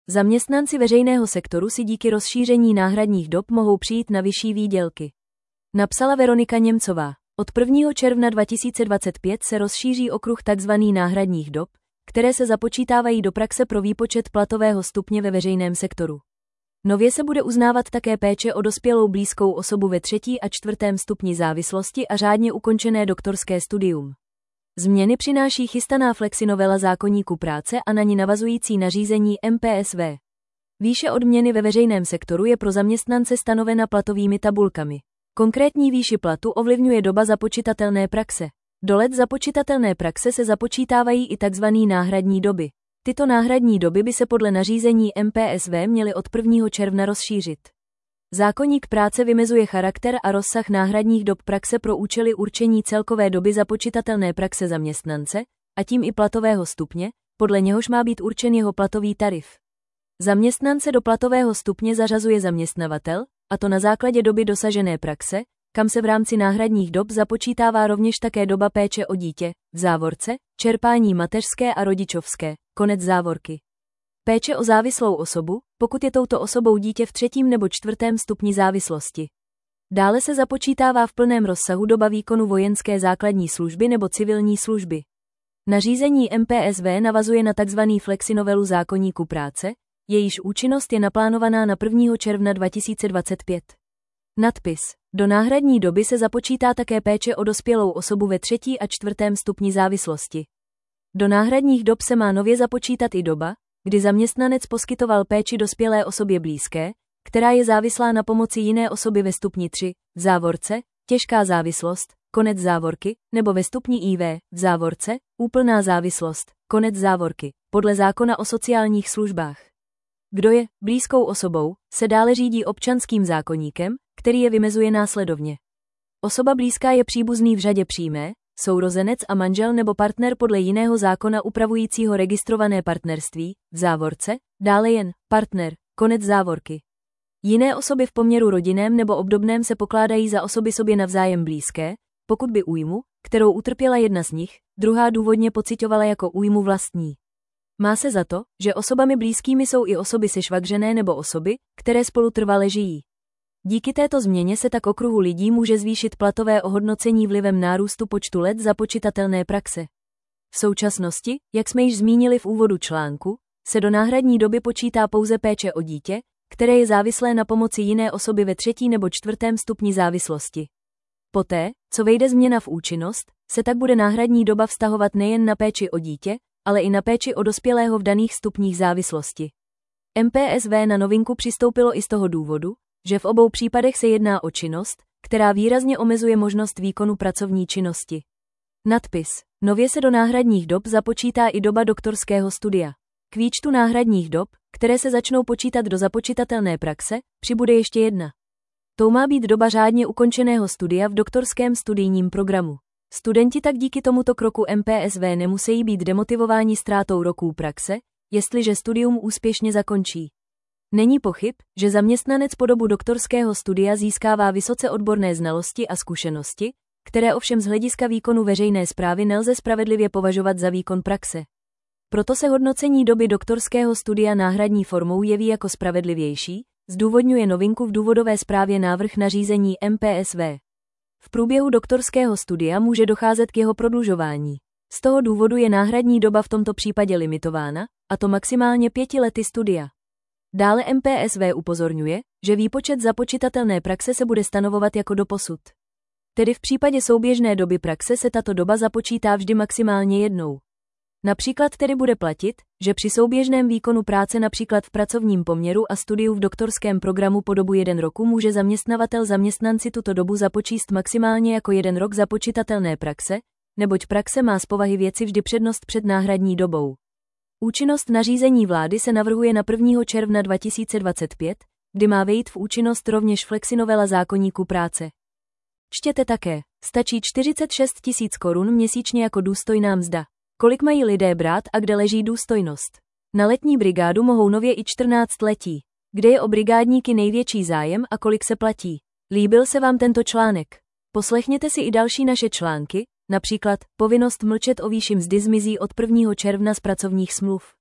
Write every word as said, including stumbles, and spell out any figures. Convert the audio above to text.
Zaměstnanci veřejného sektoru si díky rozšíření náhradních dob mohou přijít na vyšší výdělky. Napsala Veronika Němcová. Od prvního června dva tisíce dvacet pět se rozšíří okruh tzv. Náhradních dob, které se započítávají do praxe pro výpočet platového stupně ve veřejném sektoru. Nově se bude uznávat také péče o dospělou blízkou osobu ve třetí a čtvrtém stupni závislosti a řádně ukončené doktorské studium. Změny přináší chystaná flexinovela zákoníku práce a na ní navazující nařízení M P S V. Výše odměny ve veřejném sektoru je pro zaměstnance stanovena platovými tabulkami. Konkrétní výši platu ovlivňuje doba započitatelné praxe. Do let započitatelné praxe se započítávají i tzv. Náhradní doby. Tyto náhradní doby by se podle nařízení M P S V měly od prvního června rozšířit. Zákoník práce vymezuje charakter a rozsah náhradních dob praxe pro účely určení celkové doby započitatelné praxe zaměstnance, a tím i platového stupně, podle něhož má být určen jeho platový tarif. Zaměstnance do platového stupně zařazuje zaměstnavatel, a to na základě doby dosažené praxe, kam se v rámci náhradních dob započítává rovněž také doba péče o dítě, v závorce, čerpání mateřské a rodičovské, konec závorky. Péče o závislou osobu, pokud je touto osobou dítě v třetím nebo čtvrtém stupni závislosti. Dále se započítává v plném rozsahu doba výkonu vojenské základní služby nebo civilní služby. Nařízení M P S V navazuje na tzv. Flexinovelu zákoníku práce, jejíž účinnost je naplánovaná na prvního června dva tisíce dvacet pět. Nadpis. Do náhradní doby se započítá také péče o dospělou osobu ve třetí a čtvrtém stupni závislosti. Do náhradních dob se má nově započítat i doba, kdy zaměstnanec poskytoval péči dospělé osobě blízké, která je závislá na pomoci jiné osoby ve stupni tři, v závorce, těžká závislost, konec závorky, nebo ve stupni I V, v závorce, úplná závislost, konec závorky, podle zákona o sociálních službách. Kdo je blízkou osobou, se dále řídí občanským zákoníkem, který je vymezuje následovně. Osoba blízká je příbuzný v řadě přímé, sourozenec a manžel nebo partner podle jiného zákona upravujícího registrované partnerství, v závorce, dále jen partner, konec závorky. Jiné osoby v poměru rodinném nebo obdobném se pokládají za osoby sobě navzájem blízké, pokud by újmu, kterou utrpěla jedna z nich, druhá důvodně pociťovala jako újmu vlastní. Má se za to, že osobami blízkými jsou i osoby sešvagřené nebo osoby, které spolu trvale žijí. Díky této změně se tak okruhu lidí může zvýšit platové ohodnocení vlivem nárůstu počtu let započitatelné praxe. V současnosti, jak jsme již zmínili v úvodu článku, se do náhradní doby počítá pouze péče o dítě, které je závislé na pomoci jiné osoby ve třetí nebo čtvrtém stupni závislosti. Poté, co vejde změna v účinnost, se tak bude náhradní doba vztahovat nejen na péči o dítě, ale i na péči o dospělého v daných stupních závislosti. M P S V na novinku přistoupilo i z toho důvodu, že v obou případech se jedná o činnost, která výrazně omezuje možnost výkonu pracovní činnosti. Nadpis. Nově se do náhradních dob započítá i doba doktorského studia. K výčtu náhradních dob, které se začnou počítat do započitatelné praxe, přibude ještě jedna. Tou má být doba řádně ukončeného studia v doktorském studijním programu. Studenti tak díky tomuto kroku M P S V nemusí být demotivováni ztrátou roků praxe, jestliže studium úspěšně zakončí. Není pochyb, že zaměstnanec po dobu doktorského studia získává vysoce odborné znalosti a zkušenosti, které ovšem z hlediska výkonu veřejné správy nelze spravedlivě považovat za výkon praxe. Proto se hodnocení doby doktorského studia náhradní formou jeví jako spravedlivější, zdůvodňuje novinku v důvodové zprávě návrh nařízení M P S V. V průběhu doktorského studia může docházet k jeho prodlužování. Z toho důvodu je náhradní doba v tomto případě limitována, a to maximálně pěti lety studia. Dále M P S V upozorňuje, že výpočet započitatelné praxe se bude stanovovat jako doposud. Tedy v případě souběžné doby praxe se tato doba započítá vždy maximálně jednou. Například tedy bude platit, že při souběžném výkonu práce například v pracovním poměru a studiu v doktorském programu po dobu jeden roku může zaměstnavatel zaměstnanci tuto dobu započíst maximálně jako jeden rok započitatelné praxe, neboť praxe má z povahy věci vždy přednost před náhradní dobou. Účinnost nařízení vlády se navrhuje na prvního června dva tisíce dvacet pět, kdy má vejít v účinnost rovněž flexinovela zákoníku práce. Čtěte také, stačí čtyřicet šest tisíc korun měsíčně jako důstojná mzda. Kolik mají lidé brát a kde leží důstojnost? Na letní brigádu mohou nově i čtrnáct letí. Kde je o brigádníky největší zájem a kolik se platí? Líbil se vám tento článek? Poslechněte si i další naše články, například Povinnost mlčet o výši mzdy zmizí od prvního června z pracovních smluv.